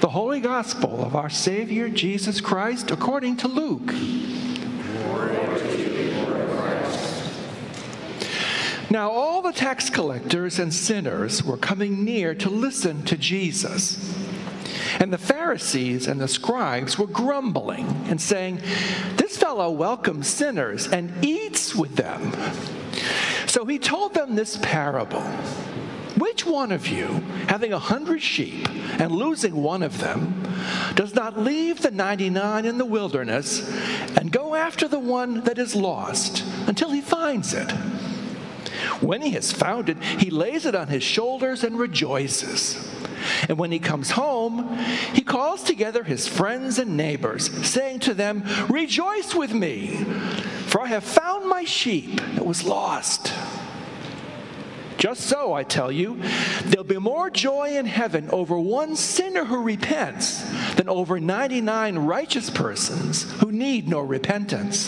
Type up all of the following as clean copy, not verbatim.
The Holy Gospel of our Savior Jesus Christ according to Luke. Now all the tax collectors and sinners were coming near to listen to Jesus. And the Pharisees and the scribes were grumbling and saying, "This fellow welcomes sinners and eats with them." So he told them this parable. "Which one of you, having 100 sheep and losing one of them, does not leave the 99 in the wilderness and go after the one that is lost until he finds it? When he has found it, he lays it on his shoulders and rejoices. And when he comes home, he calls together his friends and neighbors, saying to them, 'Rejoice with me, for I have found my sheep that was lost.' Just so, I tell you, there'll be more joy in heaven over one sinner who repents than over 99 righteous persons who need no repentance.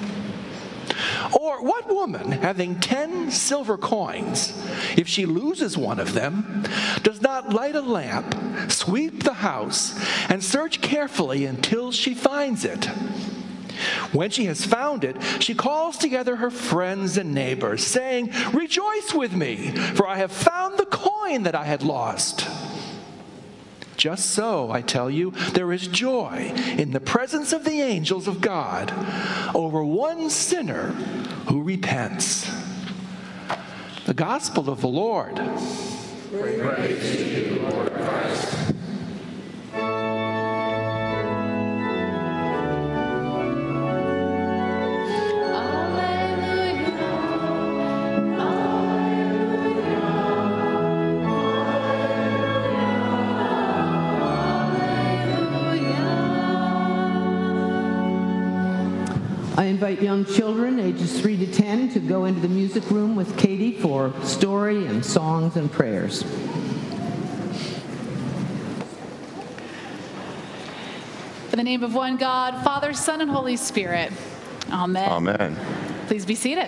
Or what woman, having 10 silver coins, if she loses one of them, does not light a lamp, sweep the house, and search carefully until she finds it? When she has found it, she calls together her friends and neighbors, saying, 'Rejoice with me, for I have found the coin that I had lost.' Just so, I tell you, there is joy in the presence of the angels of God over one sinner who repents." The Gospel of the Lord. Praise to you, Lord Christ. I invite young children ages 3 to 10 to go into the music room with Katie for story and songs and prayers. In the name of one God, Father, Son, and Holy Spirit. Amen. Amen. Please be seated.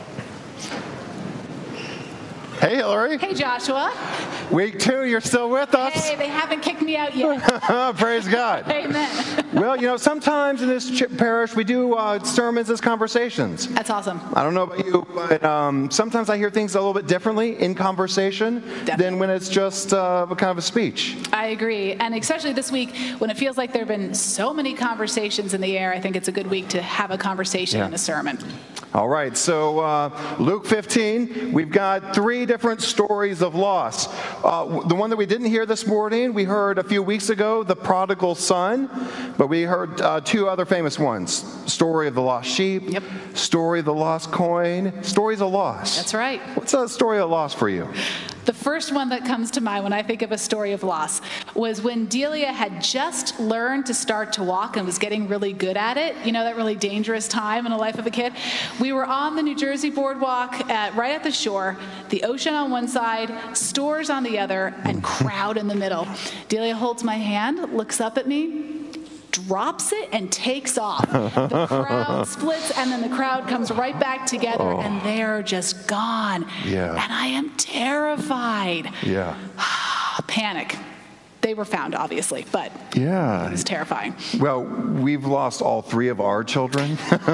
Hey, Hillary. Hey, Joshua. Week 2, you're still with us. Hey, they haven't kicked me out yet. Praise God. Amen. Well, sometimes in this parish we do sermons as conversations. That's awesome. I don't know about you, but sometimes I hear things a little bit differently in conversation than when it's just kind of a speech. I agree. And especially this week, when it feels like there have been so many conversations in the air, I think it's a good week to have a conversation in a sermon. All right, so Luke 15, we've got 3 different stories of loss. The one that we didn't hear this morning, we heard a few weeks ago, the prodigal son, but we heard 2 other famous ones. Story of the lost sheep, story of the lost coin, stories of loss. That's right. What's a story of loss for you? The first one that comes to mind when I think of a story of loss was when Delia had just learned to start to walk and was getting really good at it. You know, that really dangerous time in the life of a kid. We were on the New Jersey boardwalk right at the shore, the ocean on one side, stores on the other, and crowd in the middle. Delia holds my hand, looks up at me, drops it, and takes off. The crowd splits, and then the crowd comes right back together, and they're just gone. Yeah. And I am terrified. Yeah. Panic. They were found, obviously, but it was terrifying. Well, we've lost all 3 of our children. Makes me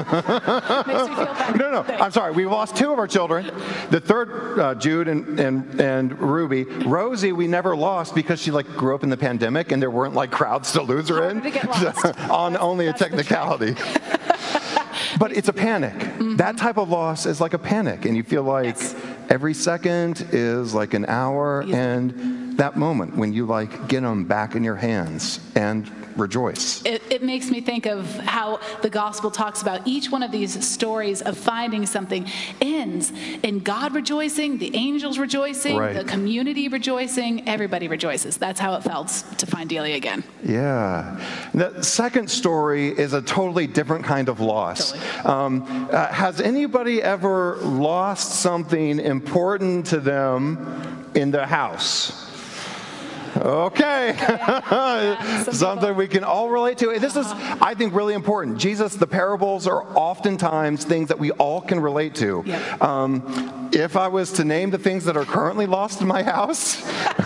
feel better. No, I'm sorry. We've lost 2 of our children. The third, Jude and Ruby. Rosie, we never lost because she grew up in the pandemic and there weren't crowds to lose her in. To get lost. On only a technicality. But it's a panic. Mm-hmm. That type of loss is like a panic, and you feel like every second is like an hour, and that moment when you get them back in your hands and rejoice. It makes me think of how the gospel talks about each one of these stories of finding something ends in God rejoicing, the angels rejoicing, the community rejoicing, everybody rejoices. That's how it felt to find Delia again. Yeah. The second story is a totally different kind of loss. Totally. Has anybody ever lost something important to them in their house? Okay. some Something people. we can all relate to. This is, I think, really important. Jesus, the parables are oftentimes things that we all can relate to. Yep. If I was to name the things that are currently lost in my house,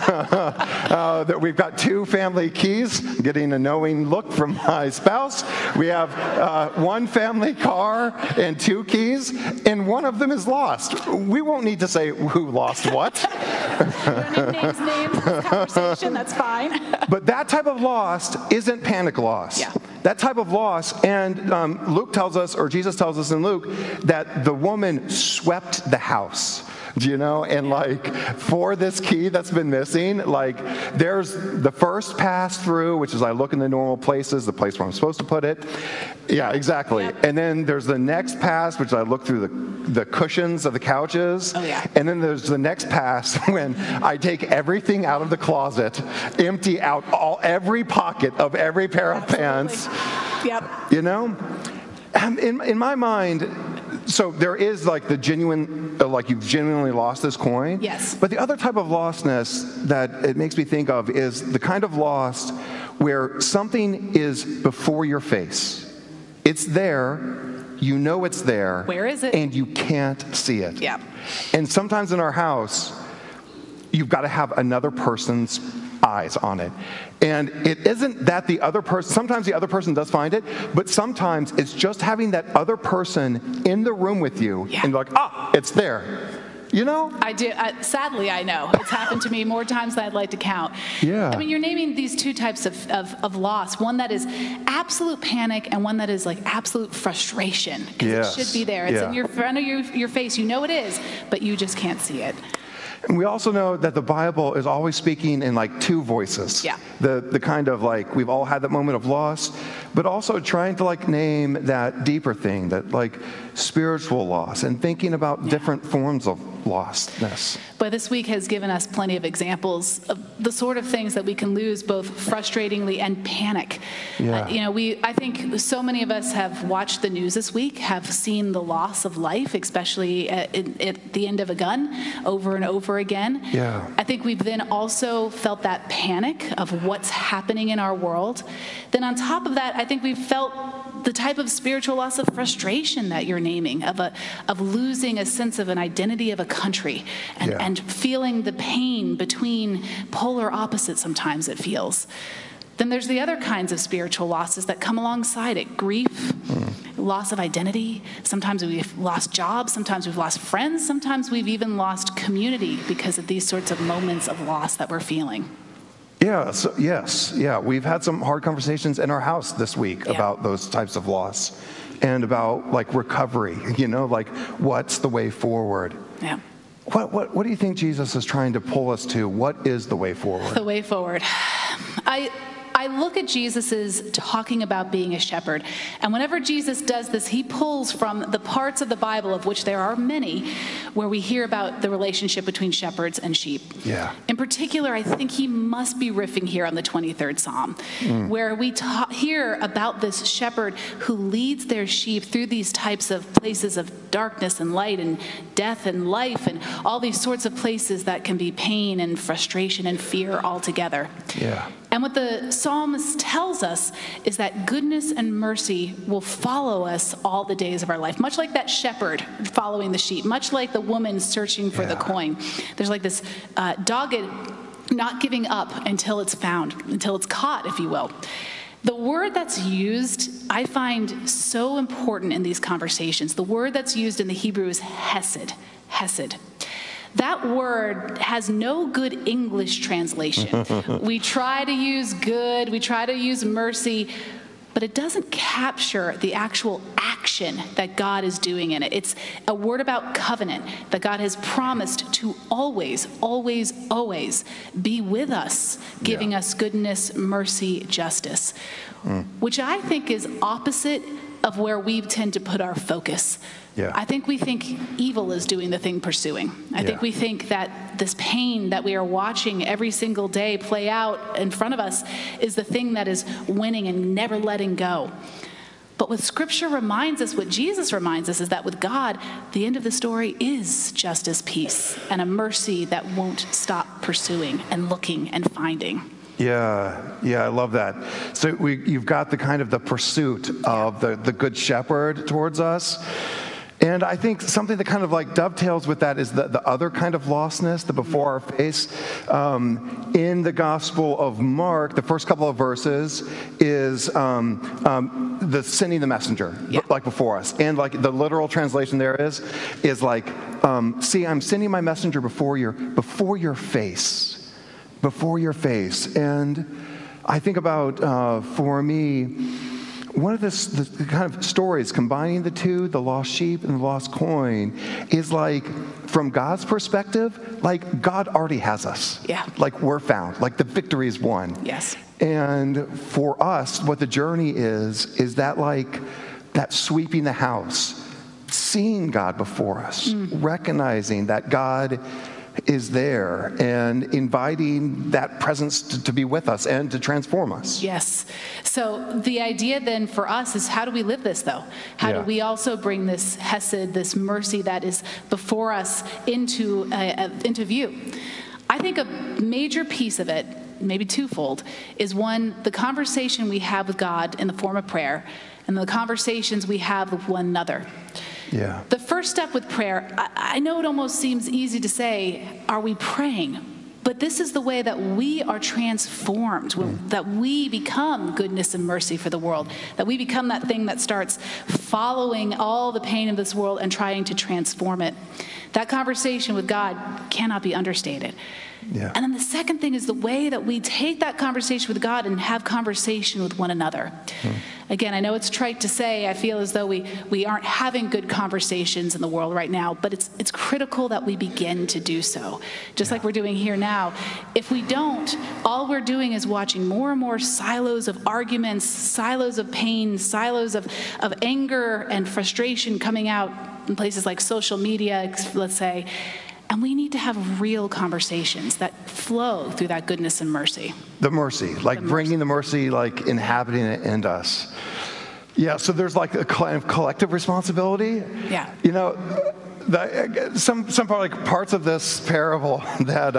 that we've got 2 family keys, getting a knowing look from my spouse. We have 1 family car and 2 keys, and one of them is lost. We won't need to say who lost what. You don't need names in this conversation, that's fine. But that type of loss isn't panic loss. Yeah. That type of loss, and Luke tells us, or Jesus tells us in Luke, that the woman swept the house. Do you know? And like, for this key that's been missing, like, there's the first pass through, which is I look in the normal places, the place where I'm supposed to put it. Yeah, exactly. Yep. And then there's the next pass, which I look through the cushions of the couches. Oh, yeah. And then there's the next pass when I take everything out of the closet, empty out every pocket of every pair of pants. Yep. You know? In my mind, so there is like the genuine, like you've genuinely lost this coin. Yes. But the other type of lostness that it makes me think of is the kind of lost where something is before your face. It's there, you know it's there. Where is it? And you can't see it. Yeah. And sometimes in our house, you've got to have another person's eyes on it. And it isn't that the other person, sometimes the other person does find it, but sometimes it's just having that other person in the room with you and like, it's there. You know? I do. Sadly, I know. It's happened to me more times than I'd like to count. Yeah. I mean, you're naming these 2 types of loss. One that is absolute panic and one that is like absolute frustration. Because Yes. it should be there. It's Yeah. in your front of your face. You know it is, but you just can't see it. And we also know that the Bible is always speaking in like 2 voices. Yeah. The kind of like, we've all had that moment of loss, but also trying to like name that deeper thing, that like spiritual loss, and thinking about different forms of lostness. But this week has given us plenty of examples of the sort of things that we can lose both frustratingly and panic. Yeah. I think so many of us have watched the news this week, have seen the loss of life, especially at the end of a gun, over and over again. Yeah. I think we've then also felt that panic of what's happening in our world. Then on top of that, I think we've felt the type of spiritual loss of frustration that you're naming, of losing a sense of an identity of a country and feeling the pain between polar opposites sometimes it feels. Then there's the other kinds of spiritual losses that come alongside it. Grief, loss of identity. Sometimes we've lost jobs. Sometimes we've lost friends. Sometimes we've even lost community because of these sorts of moments of loss that we're feeling. Yeah, we've had some hard conversations in our house this week about those types of loss and about like recovery, like what's the way forward? Yeah. What do you think Jesus is trying to pull us to? What is the way forward? The way forward. I look at Jesus' talking about being a shepherd, and whenever Jesus does this, he pulls from the parts of the Bible, of which there are many, where we hear about the relationship between shepherds and sheep. Yeah. In particular, I think he must be riffing here on the 23rd Psalm, where we hear about this shepherd who leads their sheep through these types of places of darkness and light and death and life and all these sorts of places that can be pain and frustration and fear all together. Yeah. And what the psalmist tells us is that goodness and mercy will follow us all the days of our life, much like that shepherd following the sheep, much like the woman searching for the coin. There's like this dogged not giving up until it's found, until it's caught, if you will. The word that's used, I find so important in these conversations. The word that's used in the Hebrew is hesed, hesed. That word has no good English translation. We try to use good, we try to use mercy, but it doesn't capture the actual action that God is doing in it. It's a word about covenant, that God has promised to always, always, always be with us, giving us goodness, mercy, justice, which I think is opposite of where we tend to put our focus. Yeah. I think we think evil is doing the thing pursuing. I think we think that this pain that we are watching every single day play out in front of us is the thing that is winning and never letting go. But what Scripture reminds us, what Jesus reminds us, is that with God, the end of the story is justice, peace, and a mercy that won't stop pursuing and looking and finding. Yeah, I love that. So you've got the kind of the pursuit of the good shepherd towards us. And I think something that kind of like dovetails with that is the other kind of lostness, the before our face. In the Gospel of Mark, the first couple of verses is the sending the messenger, like before us. And like the literal translation there is like, see, I'm sending my messenger before your face. Before your face. And I think about, for me, one of the kind of stories combining the two, the lost sheep and the lost coin, is like, from God's perspective, like God already has us. Yeah. Like we're found. Like the victory is won. Yes. And for us, what the journey is that like that sweeping the house, seeing God before us, recognizing that God is there and inviting that presence to be with us and to transform us. Yes. So the idea then for us is, how do we live this though? How do we also bring this hesed, this mercy that is before us into view? I think a major piece of it, maybe twofold, is one, the conversation we have with God in the form of prayer, and the conversations we have with one another. Yeah. The first step with prayer, I know it almost seems easy to say, are we praying? But this is the way that we are transformed, that we become goodness and mercy for the world, that we become that thing that starts following all the pain of this world and trying to transform it. That conversation with God cannot be understated. Yeah. And then the second thing is the way that we take that conversation with God and have conversation with one another. Again, I know it's trite to say, I feel as though we aren't having good conversations in the world right now, but it's critical that we begin to do so, just like we're doing here now. If we don't, all we're doing is watching more and more silos of arguments, silos of pain, silos of anger and frustration coming out in places like social media, let's say. And we need to have real conversations that flow through that goodness and mercy. The mercy, like bringing the mercy, like inhabiting it in us. Yeah, so there's like a kind of collective responsibility. Yeah. You know, some parts of this parable that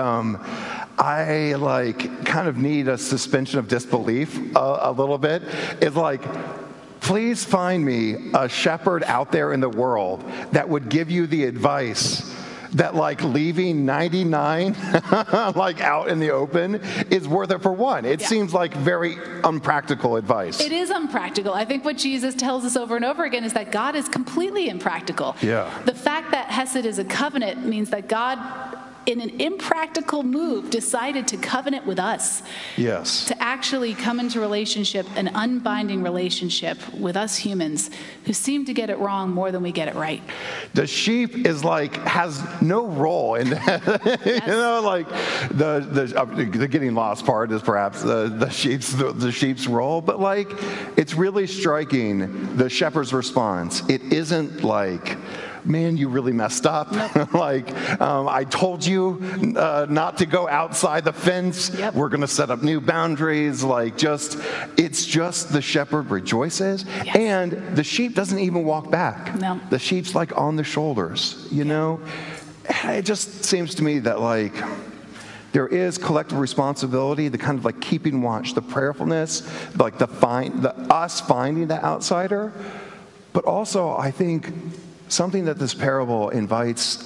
I like kind of need a suspension of disbelief a little bit is like, please find me a shepherd out there in the world that would give you the advice that like leaving 99 like out in the open is worth it for one. It seems like very unpractical advice. It is unpractical. I think what Jesus tells us over and over again is that God is completely impractical. Yeah. The fact that Hesed is a covenant means that God, in an impractical move, decided to covenant with us. Yes. To actually come into relationship, an unbinding relationship with us humans who seem to get it wrong more than we get it right. The sheep is like, has no role in that. You know, like the getting lost part is perhaps the sheep's role, but like it's really striking the shepherd's response. It isn't like, man, you really messed up. Nope. Like, I told you not to go outside the fence. Yep. We're going to set up new boundaries. Like, it's just the shepherd rejoices. Yes. And the sheep doesn't even walk back. No. The sheep's like on the shoulders, you know? It just seems to me that like, there is collective responsibility, the kind of like keeping watch, the prayerfulness, like us finding the outsider. But also, I think, something that this parable invites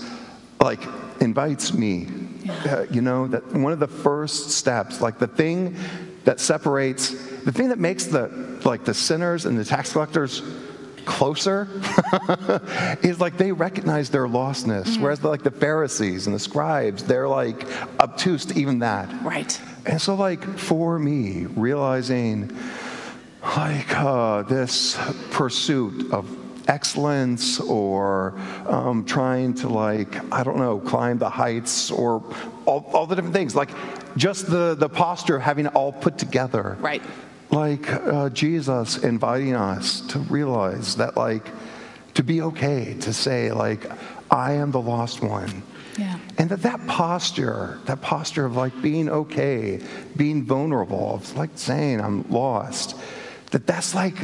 me, you know, that one of the first steps, like the thing that makes the sinners and the tax collectors closer is like they recognize their lostness, whereas the Pharisees and the scribes, they're like obtuse to even that. Right. And so like for me, realizing like this pursuit of excellence or trying to climb the heights or all the different things, like just the posture of having it all put together. Right. Like Jesus inviting us to realize that to be okay, to say I am the lost one. Yeah. And that posture of being okay, being vulnerable, of saying I'm lost, that's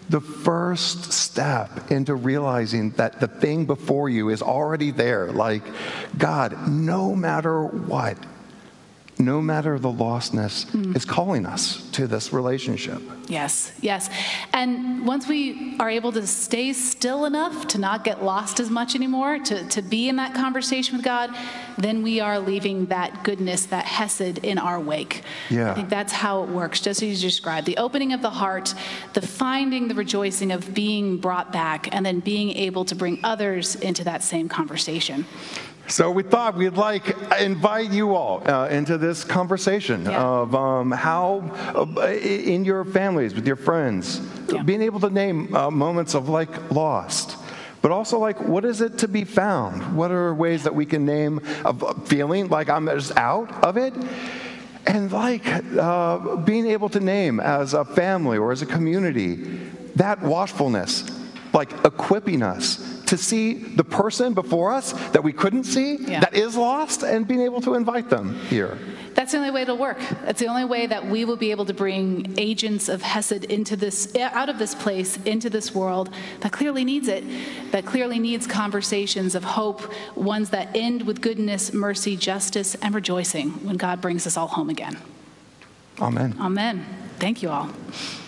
the first step into realizing that the thing before you is already there. Like, God, no matter what, no matter the lostness, is calling us to this relationship. Yes, yes. And once we are able to stay still enough to not get lost as much anymore, to be in that conversation with God, then we are leaving that goodness, that hesed in our wake. Yeah. I think that's how it works, just as you described. The opening of the heart, the finding, the rejoicing of being brought back, and then being able to bring others into that same conversation. So we thought we'd invite you all into this conversation of how in your families, with your friends, being able to name moments of lost. But also what is it to be found? What are ways that we can name of feeling like I'm just out of it? And being able to name as a family or as a community, that watchfulness, equipping us to see the person before us that we couldn't see, that is lost, and being able to invite them here. That's the only way it'll work. That's the only way that we will be able to bring agents of Hesed out of this place, into this world that clearly needs it, that clearly needs conversations of hope, ones that end with goodness, mercy, justice, and rejoicing when God brings us all home again. Amen. Amen. Thank you all.